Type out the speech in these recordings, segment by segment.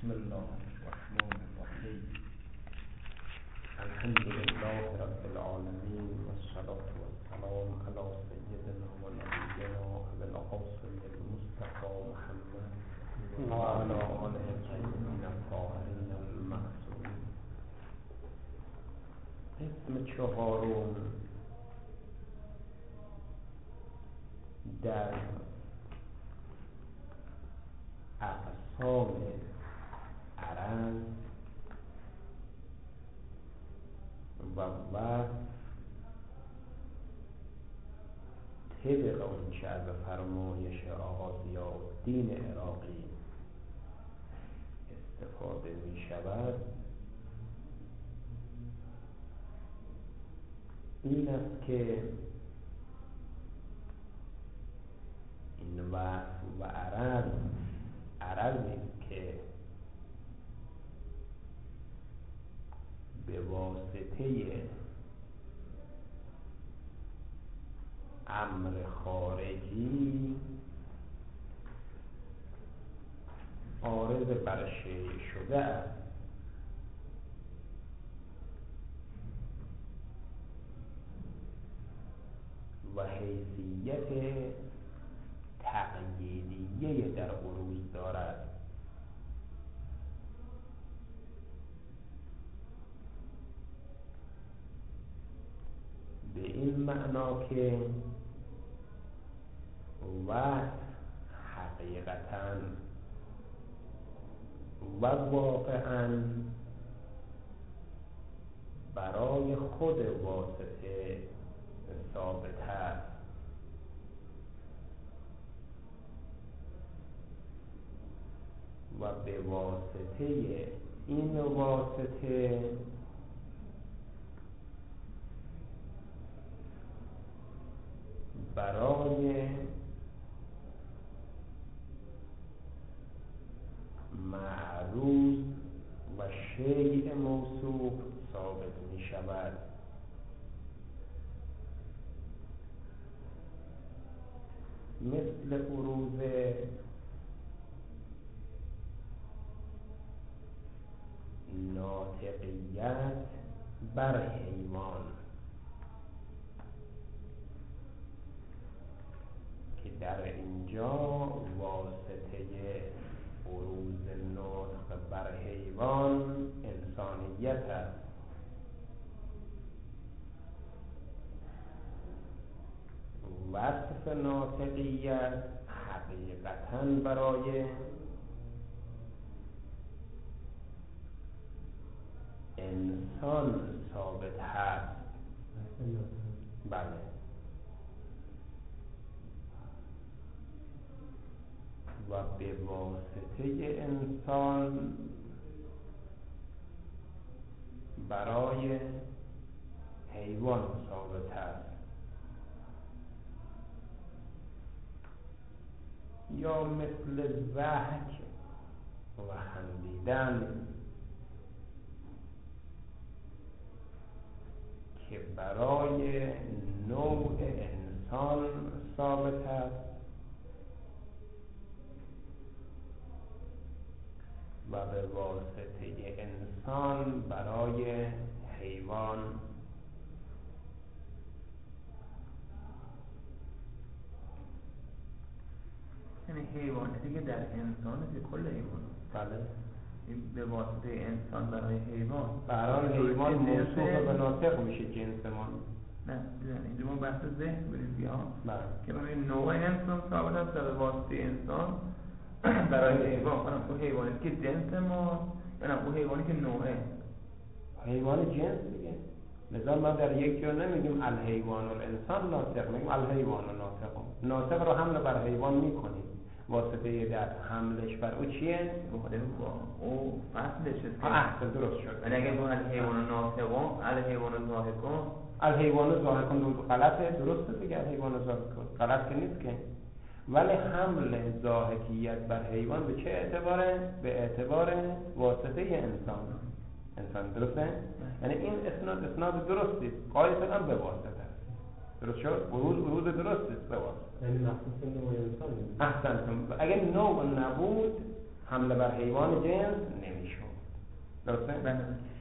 بسم الله الرحمن الرحیم. الحمد لله رب العالمین والصلاة والسلام علی سیدنا و نبینا ابی القاسم المصطفى محمد و علی آله الطیبین الطاهرین المعصومین. قسم چهارم در اقسام عرض و وصف طبق آنچه از فرمایش آقا ضیاءالدین عراقی استفاده می شود این است که این وصف و عرضی که به واسطه امر خارجی عارض بر شیء شده است و حیثیت تقییدیه در عروض دارد. به این معنا که وصف حقیقتاً و واقعاً برای خود واسطه ثابت است و به واسطه این واسطه برای معروض و شیء موصوف ثابت می شود. مثل عروض ناطقیت بر حیوان که در اینجا واسطه عروض نطق بر حیوان انسانیت است. وصف ناطقیت حقیقتاً برای انسان ثابت هست. بله، و به واسطه انسان برای حیوان ثابت است. یا مثل ضحک و خندیدن که برای نوع انسان ثابت است و به واسطه انسان برای حیوان. یعنی حیوانی دیگه در انسان که کل حیوان. بله، به واسطه انسان برای حیوان. برای حیوان موصوف به ناطق میشه جنس ما. نه اینجا ما بحث ذهن بریم بیا که برای نوع انسان ثابت است به واسطه انسان برای حیوان. اون حیوانی که جنس ما، نه اون حیوانی که نوعه حیوان جنس دیگه. لذا ما در یک جا نمیگیم الحیوان الانسان ناطق، میگیم الحیوان ناطق. ناطق رو حمل بر حیوان میکنیم. واسطه در حملش بر او چیه؟ او فصلش است. احسن، درست شد. ولی اگه اون الحیوان ناطق، الحیوان ضاحک، الحیوان ضاحک غلطه، درسته دیگه. الحیوان ضاحک غلط که نیست که، ولی حمل ضاحکیت بر حیوان به چه اعتباره؟ به اعتبار واسطه انسان درسته؟ یعنی این اسناد درستی است، قایصاً به واسطه است. درست شد؟ عروض درست است به واسطه. یعنی مخصوص نوع انسان. احسنتم. اگر نوع نبود حمله بر حیوان جنس نمیشد. درسته؟ بله.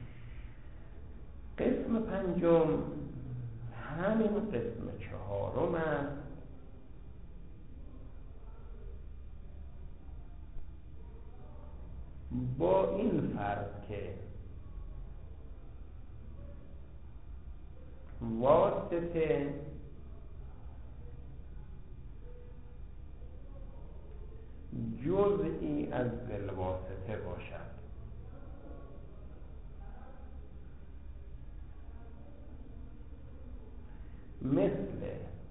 قسم پنجم همین قسم چهارم است با این فرض که واسطه جزئی از بالواسطه باشد. مثل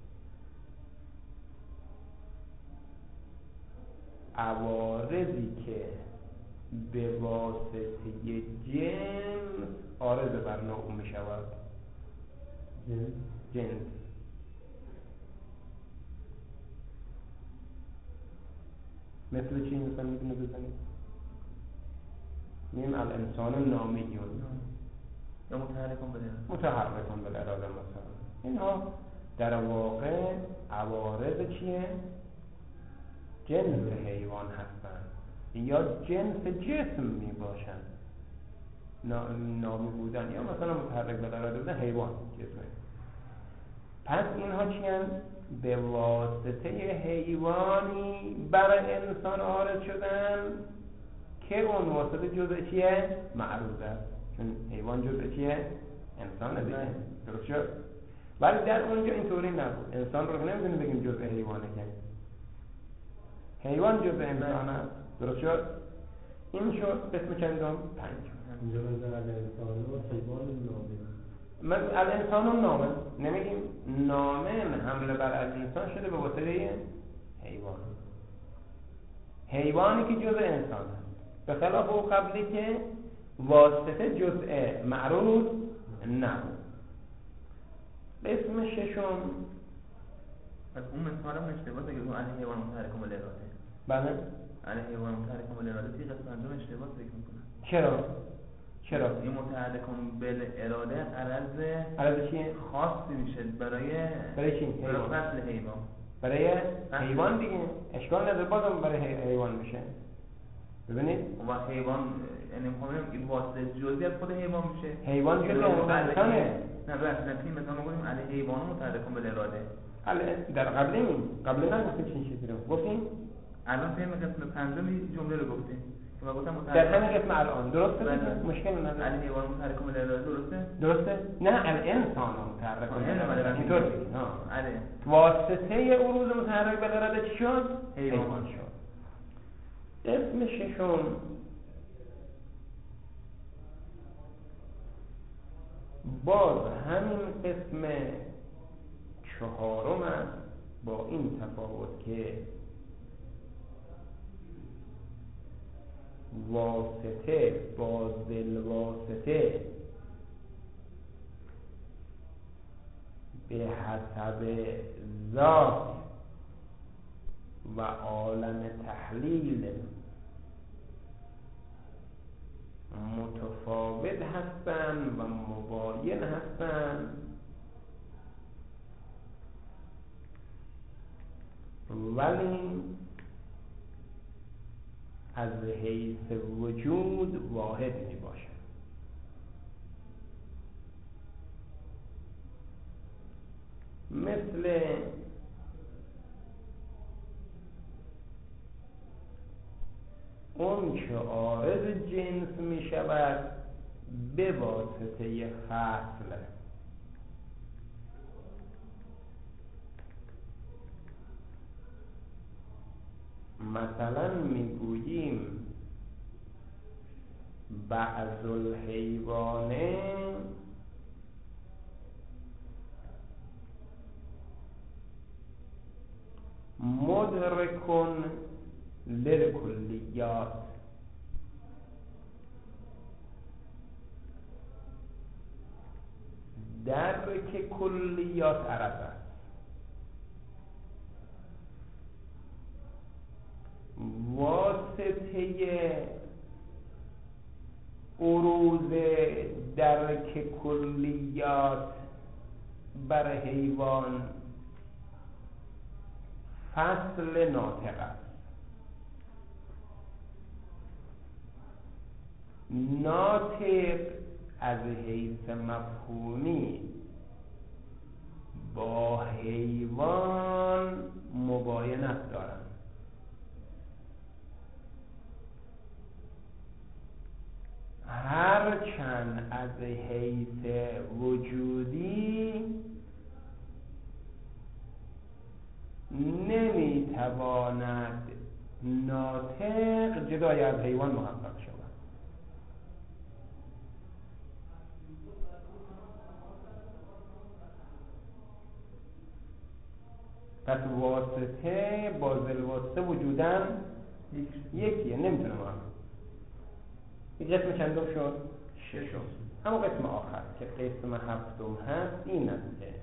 عوارضی که به واسطه جنس عارض بر نوع می شود. جنس مثل چی مثلا میتونه بزنید؟ میم الانسان نامیون یا متحرکون بالاراده مثلا. اینها در واقع عوارض چیه؟ جنس حیوان هستند یا جنس جسم می باشند. نامی بودن یا مثلا متحرک بالاراده بودن حیوان جسمه. پس اینها چیه؟ به واسطه حیوانی برای انسان عارض شدن که اون واسطه جزء چیه؟ معروض است. چون حیوان جزء چیه؟ انسان دیگه. درست شد؟ ولی در اونجا اینطوری نبود. انسان رو نمیدونیم بگیم جزء حیوانه که حیوان جزء انسان است. درست شد؟ این شد قسم چندم؟ پنجم. اینجا بزن الانسان و حیوان نامن. من الانسان نامن نمیگیم. نامن حمله بر الانسان شده به واسطه حیوان. حیوانی که جزء انسان است، به خلاف او قبلی که واسطه جزء معروض نبود. قسم ششم از اون مثال هم اشتباه دیگه اون علیه حیوان متحرک بالاراده. بله علیه حیوان متحرک بالاراده توی قسم پنجم اشتباه فکر می‌کنم. چرا؟ این متحرک بالاراده عرض چیه؟ خاصی میشه برای چی؟ برای فصل حیوان. برای حیوان دیگه اشکال نداره، بازم برای حیوان میشه. ببینید و حیوان یعنی می‌خوام این واسطه جزئی از خود حیوان میشه. حیوان جزء انسانه. نه بس نتیجه مثلا ما گفتیم علیه حیوان متحرک بالاراده. در قبل نگفتیم چنین چیزی رو گفتیم. الان توی قسم پنجم جمله رو گفتیم که ما گفتم در همین قسم الان درسته؟ مشکل نداره. علیه حیوان متحرک بالاراده درسته؟ نه الانسان متحرک بالاراده. اینطور بگید. آره. واسطه عروض متحرک بالاراده چی شد؟ حیوان شد. قسم ششم باز همین قسم چهارم است با این تفاوت که واسطه با ذوالواسطه به حسب ذات و عالم تحلیل متفاوت هستند و مباین هستند، ولی از حیث وجود واحد می باشد. مثل اون که عارض جنس می شود به واسطه فصل. مثلا میگوییم بعض الحیوان مدرکن للکلیات، درک کلیات عرض است. واسطه عروض درک کلیات بر حیوان فصل ناطق است. ناطق از حیث مفهومی با حیوان مباینت دارند. هرچند از حیث وجودی نمیتواند ناطق جدای از حیوان محقق شود. پس واسطه با ذوالواسطه وجودن یکیه، نمیتونه محقق. این قسم چندم شد؟ ششم. اما قسم آخر که قسم هفتم هست این است که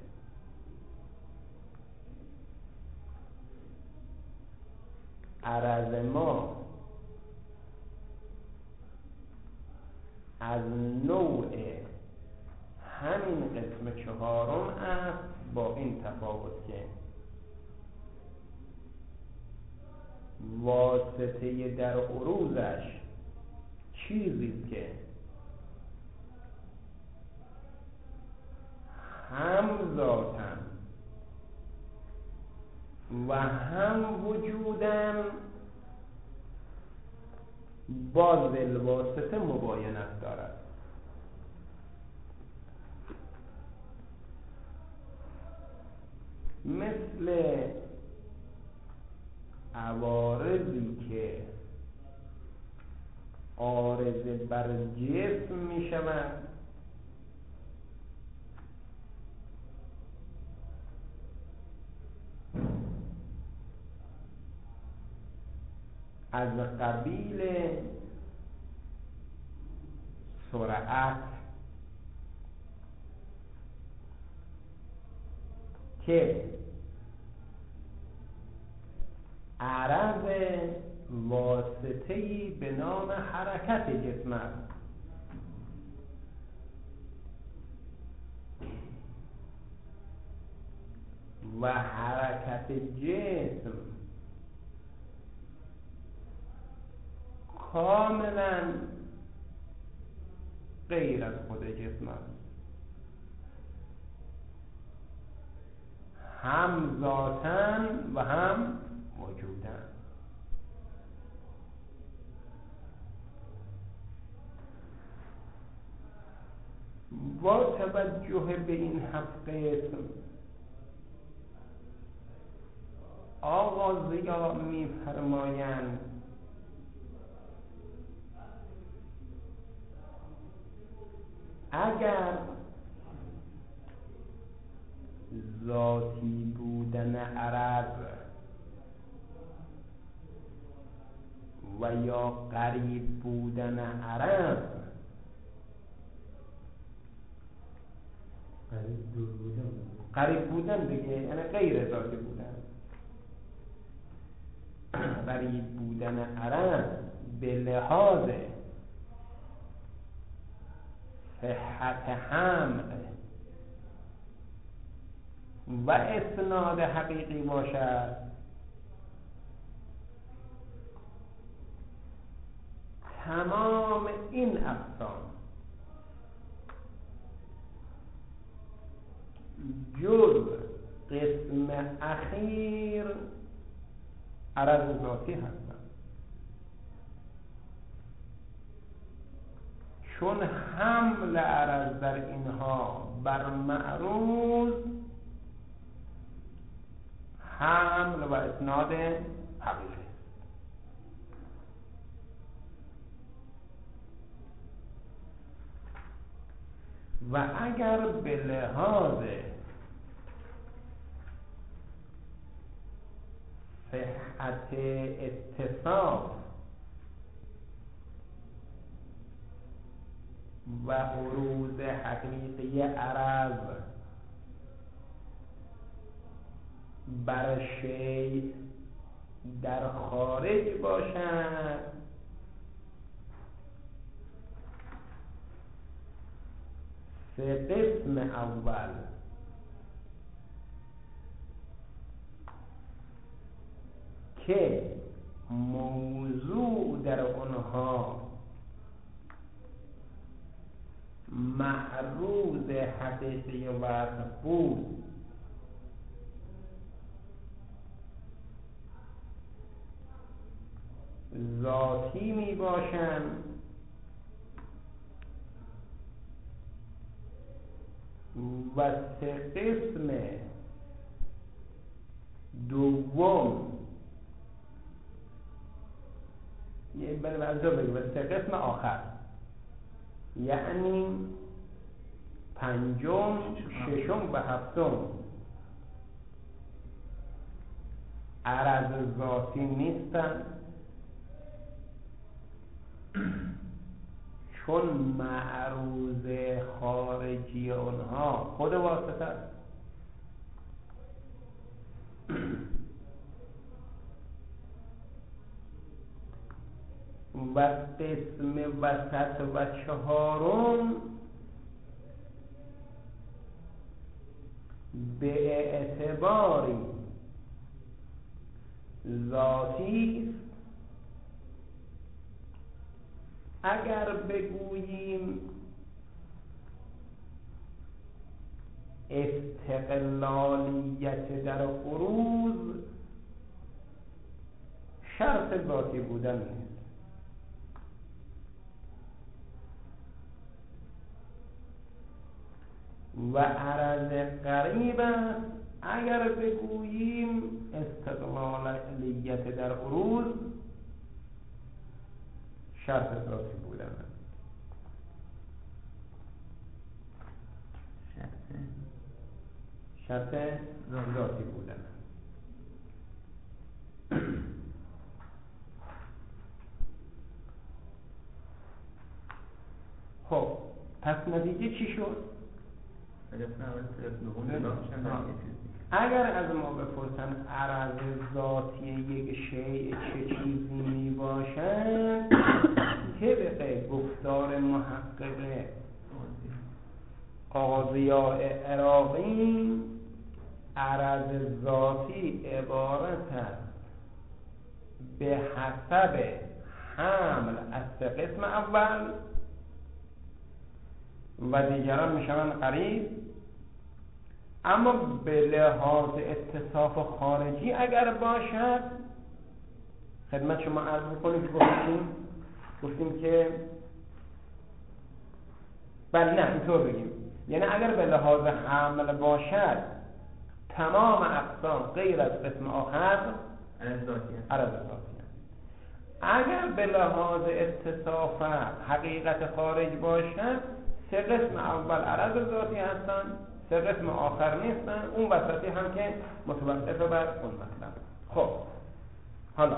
عرض ما از نوع همین قسم چهارم است، با این تفاوت که واسطه در عروضش چیزی که هم ذاتن و هم وجودن با ذوالواسطه مباینت دارد. مثل عوارضی که عارضه بر جسم می شوند از قبیل سرعت که عرض واسطه‌ای به نام حرکت جسم است و حرکت جسم کاملا غیر از خود جسم است، هم ذاتن و هم وجودن. با توجه به این هفت قسم آغازی‌ها می‌فرمایند اگر ذاتی بودن عرض و یا قریب بودن عرض قریب بودن دیگه، یعنی غیر ذاتی بودن. قریب بودن عرض به لحاظ صحت حمل و اسناد حقیقی باشد، تمام این اقسام جز قسم اخیر عرض ذاتی هستند، چون حمل عرض در اینها بر معروض حمل و اسناد حقیقی. و اگر به لحاظ صحت اتصاف و عروض حقیقی عرض بر شیء در خارج باشد، سه قسم اول که موضوع در آنها معروض حقیقی وصف بود ذاتی می باشند و سه قسم دوم سه قسم آخر یعنی پنجم، ششم و هفتم عرض ذاتی نیستند، چون معروض خارجی اونها خود واسطه است. و قسم وسط و چهارم به اعتباری ذاتی است. اگر بگوییم استقلالیت در عروض شرط ذاتی بودن نیست. و عرض قریب است اگر بگوییم استقلالیت در عروض شرط ذاتی بودن است. شرط ذاتی بودن است. خب پس نتیجه چی شد؟ اگر از ما بپرسن عرض ذاتی یک شیء چه چیزی می باشد، طبق گفتار محقق قاضیاء عراقی عرض ذاتی عبارت است به حسب حمل از سه قسم اول و دیگران میشوند قریب، اما به لحاظ اتصاف خارجی اگر باشد، خدمت شما عرض می‌کنیم که گفتیم که بله نه اینطور بگیم، یعنی اگر به لحاظ حمل باشد تمام اقسام غیر از قسم آخر عرض ذاتی است. اگر به لحاظ اتصاف حقیقت خارج باشد سه قسم اول عرض ذاتی هستند، سه قسم آخر نیستن، اون وسطی هم که متوقف بر اون مطلب. خب حالا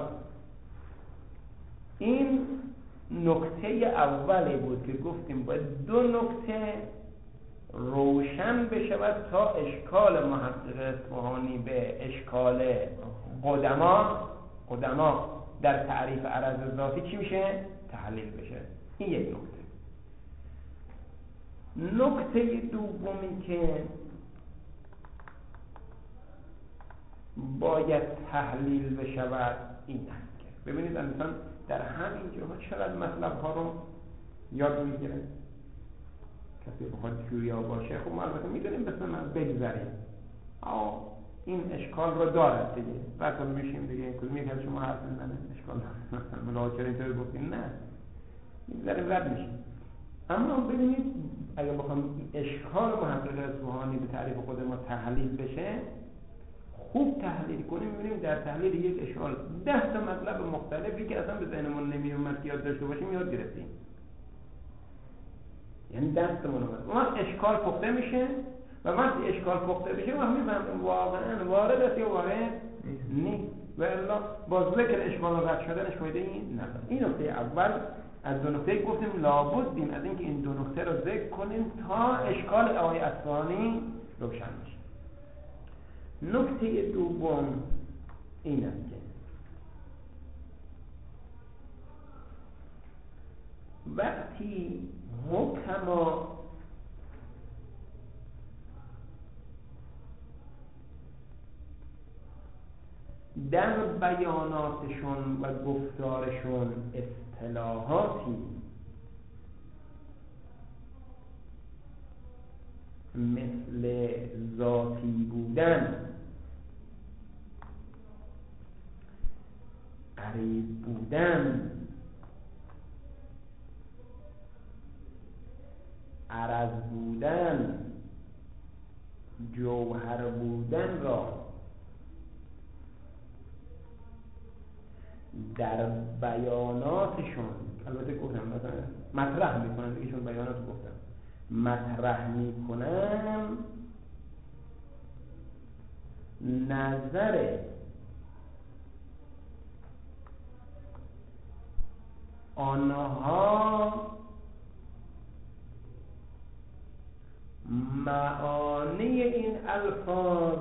این نکته اولی بود که گفتیم باید دو نکته روشن بشود تا اشکال محقق اصفهانی به اشکال قدما در تعریف عرض ذاتی چی میشه؟ تحلیل بشه. این یک نکته. نکته دومی که باید تحلیل بشود این است که ببینید انسان در همین جاها چقدر مطلب ها رو یاد میگیره. کسی بخواد جویا باشه خب ما البته میدونیم بس من بگذاریم این اشکال رو دارد دیگه، بعد میشیم دیگه کدوم یک از شما حرف میزنه اشکال ملاحظه اینطور گفتیم نه میگذاریم رد میشیم. اما ببینید اگر بخوام اشکال محقق اصفهانی به تعریف خود ما تحلیل بشه، خوب تحلیل کنیم می‌بینیم در تحلیل یک اشکال 10 تا مطلب مختلفی که اصلا به ذهنمون نمیومد که یاد داشته باشیم یاد گرفتیم. یعنی دستمون اومد اون اشکال پخته میشه و وقتی اشکال پخته بشه ما میفهمیم واقعا وارد است یا وارد نیست و الا با ذکر اشکال رد شدنش فایده این نداره. این نکته اول از دو نکته گفتیم لابدیم از اینکه این دو نکته رو ذکر کنیم تا اشکال آقای اصفهانی روشن بشه. نکته دوم این است که وقتی حکما در بیاناتشون و گفتارشون اصطلاحاتی عرض بودن، جوهر بودن را در بیاناتشون، البته گفتم مثلا مطرح میکنن دیگه، چون بیانات گفتم مطرح میکنن، نظر آنها معانی این الفاظ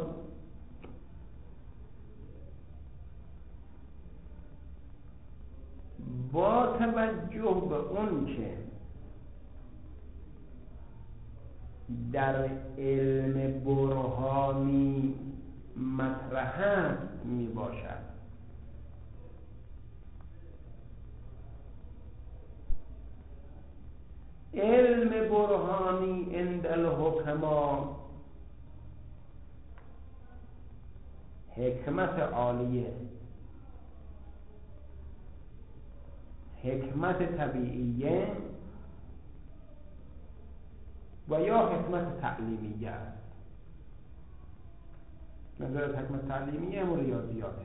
با توجه به اون که در علم برهانی مطرح است می باشد. علم برهانی عند الحکما حکمت عالیه، حکمت طبیعیه و یا حکمت تعلیمیه است. نظر حکمت تعلیمیه و ریاضیاته.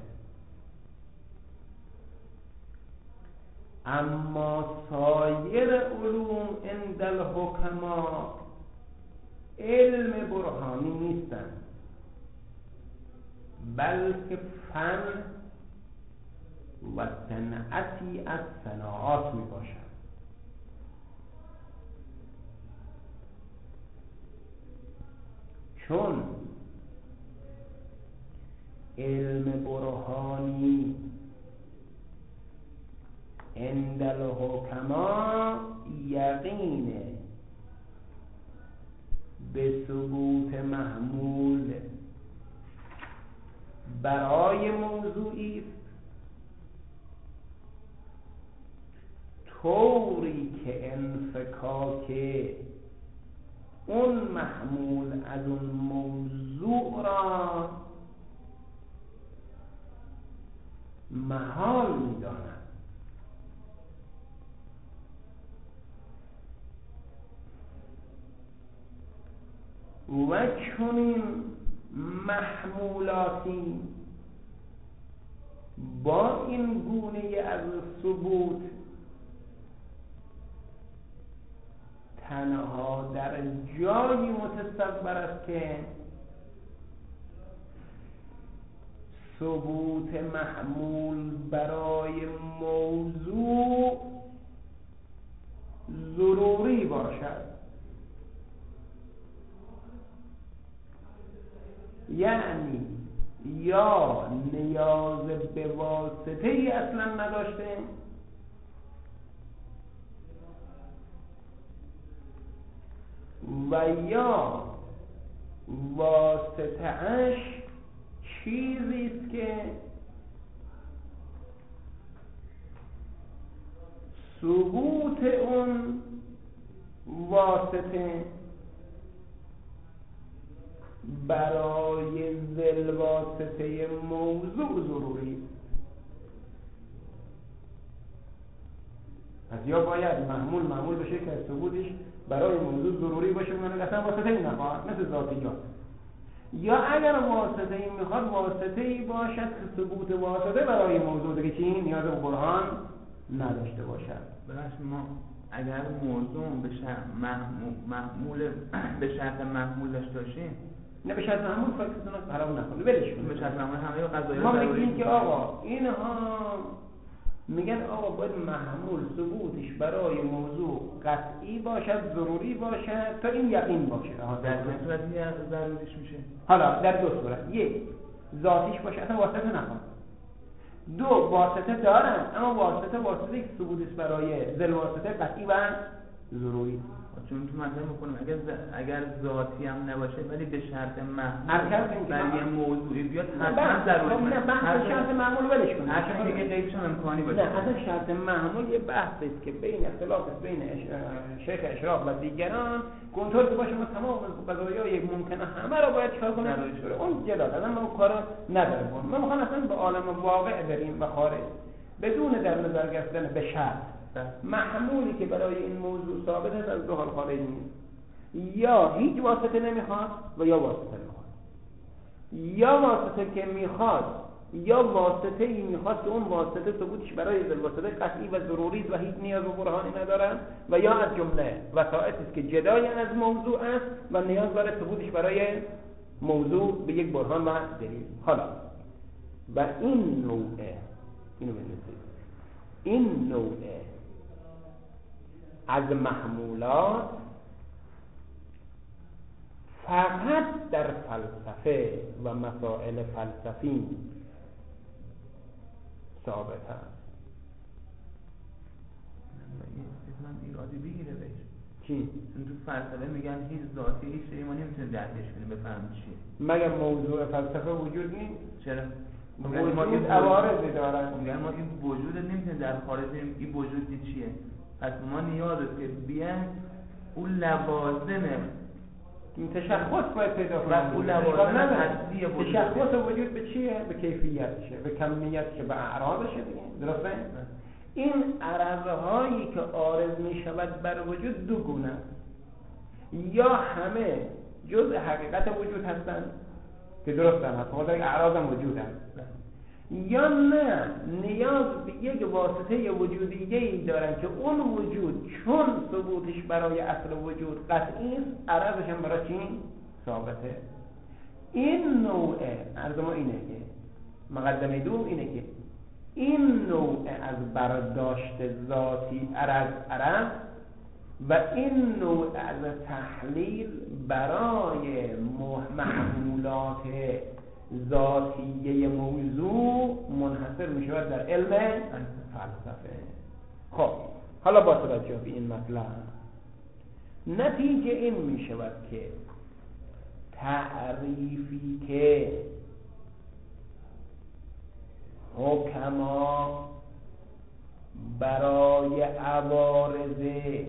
اما سایر علوم عند الحکما علم برهانی نیستند، بلکه فن و صنعتی از صناعات می باشد. چون علم برهانی عند الحکما یقین به ثبوت محمول برای موضوعی طوری که انفکاک اون محمول از اون موضوع را محال می‌داند. و چنین محمولاتی با این گونه از ثبوت تنها در جایی متصور است که ثبوت محمول برای موضوع ضروری باشد، یعنی یا نیاز به واسطه ای اصلا نداشته و یا واسطه اش چیزی است که ثبوت اون واسطه برای ذل واسطه موضوع ضروری است. پس یا باید معمول بشه که ثبوتش برای موضوع ضروری باشه، من اصلا واسطه ای نخواهد، مثل ذاتیات. یا اگر واسطه ای میخواد واسطه ای باشد که ثبوت واسطه برای موضوع دیگه چی نیاز به برهان نداشته باشد. بلکه ما اگر موضوع به شرط محمول به شرط محمول داشته باشیم، نه به شرط محمول فکرتون رو خراب نکنید، ولش کنید. به شرط محمول همه قضایا ما میگیم که آقا اینها میگن آقا باید محمول ثبوتش برای موضوع قطعی باشد، ضروری باشد تا این یقین باشه. در این صورت ضروریش میشه. حالا در دو صورت، یک ذاتیش باشه اصلا واسطه نخواد، دو واسطه دارن اما واسطه که ثبوتش برای ذل واسطه قطعی و ضروری. چون تو مثلا میکنم اگر ذاتی هم نباشه ولی به شرط محمول برای موضوعی بیاد حتما ضروری. نه بحث شرط محمول ولش کن، هر چیزی که غیرش هم امکانی باشه. نه اصلا شرط محمول یه بحثی است که بین اختلاف بین شیخ اشراق و دیگران کنترل باشه. ما تمام قضایای ممکنه همه رو باید چیکار کنیم؟ اون جدا دادن ما اون کارو نداریم. ما میخوام اصلا به عالم واقع بریم و خارج بدون در نظر گرفتن به شرط محمولی که برای این موضوع ثابت است از دو حال خارج نیست. یا هیچ واسطه نمیخواد و یا واسطه میخواد، یا واسطه که میخواد یا واسطه ای میخواد که اون واسطه ثبوتش برای واسطه قطعی و ضروری و هیچ نیاز و برهانی ندارن، و یا از جمله وسائطی است که جدای از موضوع است و نیاز داره ثبوتش برای موضوع به یک برهان و دلیل. حالا و این نوعه، اینو بنویسید، این نوعه از محمولات فقط در فلسفه و مسائل فلسفی ثابت است. من ایرادی بگیره بهش. چی؟ چون تو فلسفه میگن هیچ ذاتی هیچ شیء ما نمیتونه درکش کنیم بفهمیم چیه. مگه موضوع فلسفه وجود نیست؟ چرا؟ وجود عوارضی دارن. میگن ما این وجود نمیتونه در خارج این وجودی چیه. پس ما نیازه که بیان اون لوازم تشخص باید پیدا کنیم. اون لوازم اصلی وجود. تشخص وجود به چیه؟ به کیفیتشه، به کمیتشه، به اعراضشه دیگه. درسته؟ این عرضهایی که عارض می شود بر وجود دو گونه است. یا همه جزء حقیقت وجود هستند که درست هم هست، خود اعراض هم وجود هست، یا نه نیاز به یک واسطه وجودیه‌ای دارن که اون وجود چون ثبوتش برای اصل وجود قطعی است، عرضش هم برای چی؟ ثابته. این نوعه عرض ما اینه که مقدمه دوم اینه که این نوع از برداشت ذاتی عرض و این نوع از تحلیل برای محمولات ذاتیه موضوع منحصر می شود در علم فلسفه. خب حالا با توجه به این مطلب نتیجه این می شود که تعریفی که حکما برای عوارض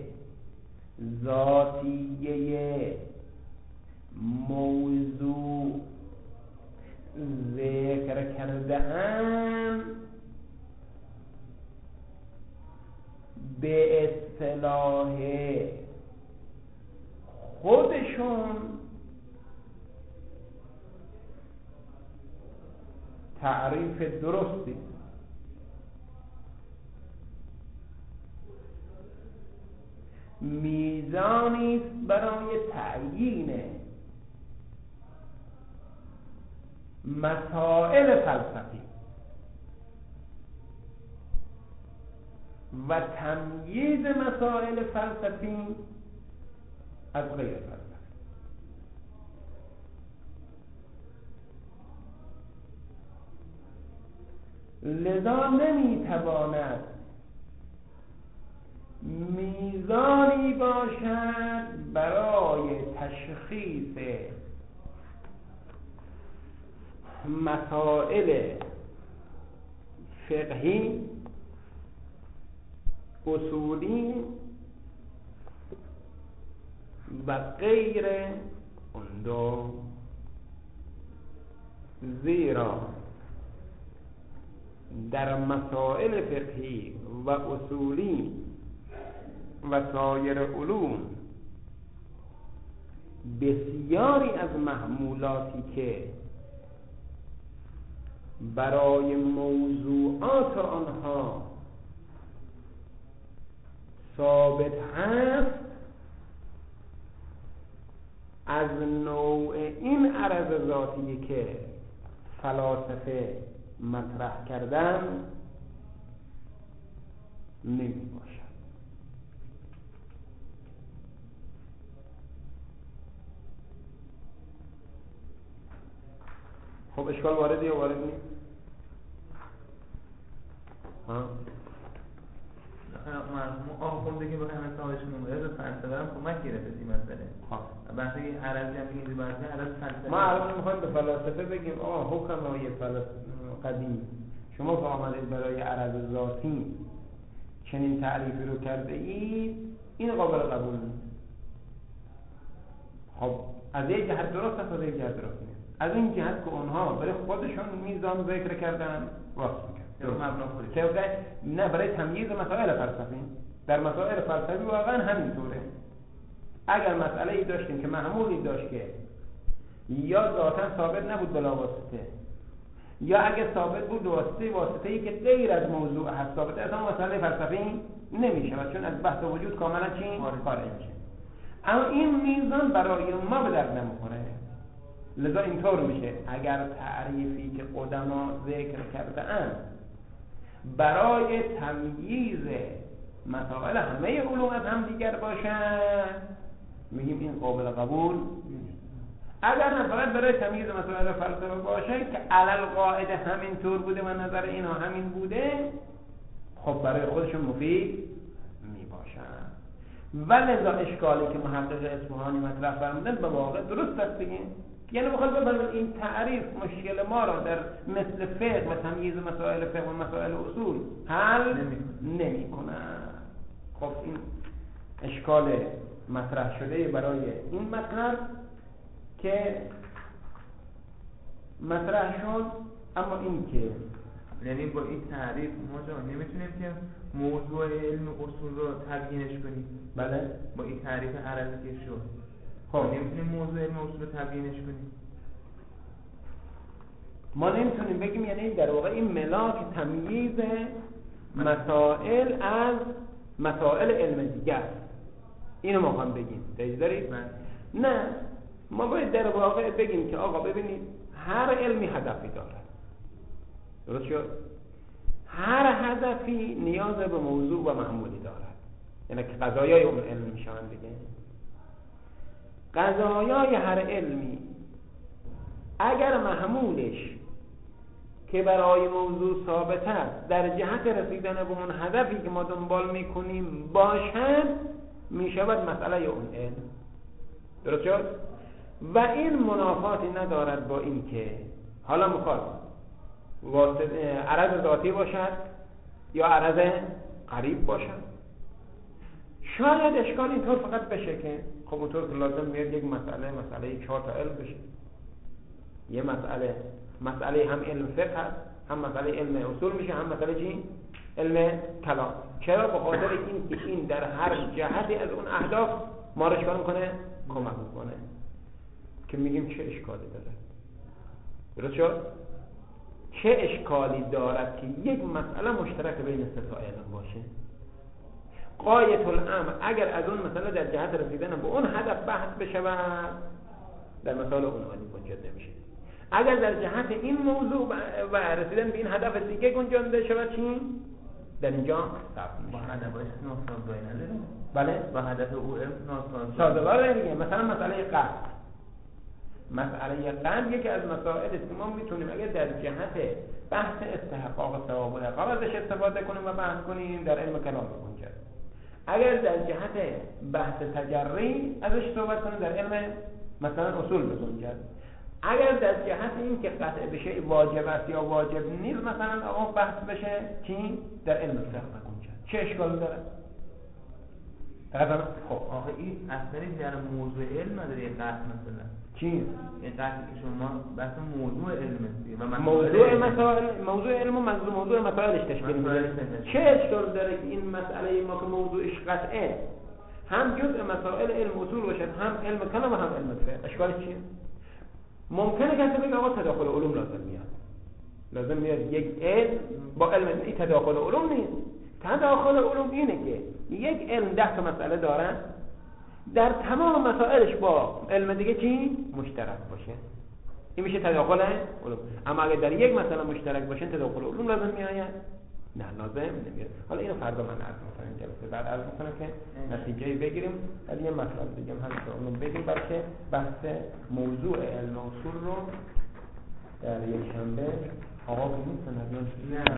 ذاتیه موضوع ذکر کرده اند به اصطلاح خودشون تعریف درستی، میزانی است برای تعیین مسائل فلسفی و تمییز مسائل فلسفی از غیر فلسفی. لذا نمیتواند میزانی باشد برای تشخیص مسائل فقهی اصولی و غیر اون دو، زیرا در مسائل فقهی و اصولی و سایر علوم بسیاری از محمولاتی که برای موضوعات آنها ثابت هست از نوع این عرض ذاتی که فلاسفه مطرح کردن نمی باشد. خب اشکال واردی یا وارد نیست؟ مرحوم آخونده که بخوایم حسابش کنیم از فلسفه هم کمک گرفت این مسئله. بحثی این عرضی هم بگیم بحثی عرض فلسفه. ما الان میخوایم به فلاسفه بگیم حکمای قدیم شما که آمدید برای عرض ذاتی چنین تعریفی رو کرده اید، این قابل قبول نیست. خب از یک جهت درست است، از یک جهت درست نیست. از این جهت که اونها برای خودشون میزان ذکر کردن راست میگن، نه برای تمییز مسائل فلسفی. در مسائل فلسفی واقعا همینطوره، اگر مسئله ای داشتیم که محمولی داشت که یا ذاتاً ثابت نبود بلا واسطه، یا اگه ثابت بود واسطه‌ای که غیر از موضوع هست ثابته، اصلا مسئله فلسفی نمیشه چون از بحث وجود کاملا چی؟ خارجه. اما این میزان برای ما به درد نمیخوره. لذا اینطور میشه اگر تعریفی که قدما ذکر کرده اند برای تمییز مسائل همه علوم از هم دیگر باشد، میگیم این قابل قبول نیست. اگر نه فقط برای تمییز مسائل فلسفه باشه که علل قاعده همین طور بوده و نظر اینا همین بوده، خب برای خودشون مفید میباشن. ولذا اشکالی که محقق اصفهانی مطرح فرمودن به واقع درست است دیگه. یعنی بخواد بفرمایید این تعریف مشکل ما را در مثل فقه و تمییز مسائل فقه و مسائل اصول حل نمی‌کنه. خب این اشکال مطرح شده برای این مطلب که مطرح شد. اما این که یعنی با این تعریف ما جا نمیتونیم که موضوع علم اصول رو تبیینش کنیم. بله با این تعریف عرضی که شد خب نمیتونیم موضوع علم اصول رو تبیینش کنیم. ما نمیتونیم بگیم یعنی در واقع این ملاک تمییز مسائل از مسائل علم دیگر اینو ما هم بگیم. دلیل دارید؟ نه، ما باید در واقع بگیم که آقا ببینید هر علمی هدفی داره، درست شد؟ هر هدفی نیاز به موضوع و محمولی دارد، یعنی که قضایای اون علم میشن دیگه. قضایای هر علمی اگر محمولش که برای موضوع ثابت است در جهت رسیدن به اون هدفی که ما دنبال میکنیم باشد، میشود مسئله اون علم. درست شد؟ و این منافاتی ندارد با این که حالا میخواد عرض ذاتی باشد یا عرض قریب باشد. شاید اشکال اینطور فقط بشه که خب اونطور که لازم میاد یک مسئله 4 تا علم بشه. یه مسئله هم علم فقه هست، هم مسئله علم اصول میشه، هم مسئله چی؟ علم کلام. چرا؟ به خاطر این که این در هر جهتی از اون اهداف ما رو چیکار میکنه؟ کمک میکنه. که میگیم چه اشکالی داره؟ درست شد؟ چه اشکالی دارد که یک مسئله مشترک بین 3 تا علم باشه؟ غایة الامر اگر از اون مسئله در جهت رسیدن به اون هدف بحث بشود، در مسائل عنوانی گنجانده نمیشه. اگر در جهت این موضوع و رسیدن به این هدف دیگه گنجانده شود، چی؟ در اینجا ثبت میشه. با هدفش ناسازگاری نداره؟ بله؟ با هدف او علم ناسازگاری دیگه. مثلا مسئله قصد. مسئله قصد یکی از مسائل است که ما میتونیم اگر در جهت بحث استحقاق ثواب و عقاب ازش استفاده کنیم و بحث کنیم، در علم کلام میگنجد. اگر در جهت بحث تجری ازش صحبت کنیم، در علم مثلا اصول میگنجد. اگر در جهت این که قطع بشه واجب است یا واجب نیست مثلا آقا بحث بشه، چی؟ در علم فقه میگنجد. چه اشکالی داره؟ خب آخه این اثری در موضوع علم نداره. یه قطع مثلا چی؟ این قطعی که شما بحث موضوع علم است و موضوع علم و موضوع مسائلش تشکیل میده. چه اشکال داره که این مسئله ما که موضوعش قطعه هم جزء مسائل علم اصول باشد، هم علم کلام و هم علم فقه؟ اشکالش چیه؟ ممکنه که بگه آقا تداخل علوم لازم میاد یک علم با علم. این تداخل علوم نیست. تداخل علوم اینه که یک علم 10 تا مسئله داره، در تمام مسائلش با علم دیگه چی؟ مشترک باشه. این میشه تداخل علوم. اما اگر در یک مسئله مشترک باشه تداخل علوم لازم میآید؟ نه، لازم نمیاد. حالا اینو فردا من عرض می‌کنم، جلسه بعد عرض می‌کنم که نتیجه‌ای بگیریم. ولی یه مطلب دیگه هم هست اونو بگیم بلکه بحث موضوع علم اصول رو در یک شنبه آقا بگیم سنت